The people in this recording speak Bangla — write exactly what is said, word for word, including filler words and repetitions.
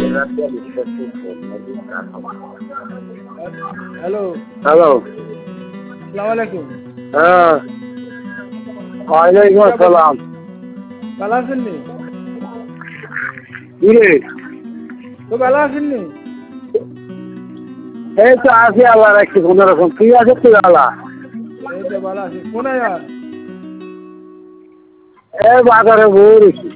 হ্যালো হ্যালো আসসালামু আলাইকুম। হ্যাঁ ওয়ালাইকুম আসসালাম। ভালো আছেন নি? কি রে? তো ভালো আছেন নি? এই তো আছি আল্লাহ রাখছি কোনো রকম। তুই আছে তুই আল্লাহ? এই তো ভালো আছি। কোনায় আর? এই বাজারে বই রেখি।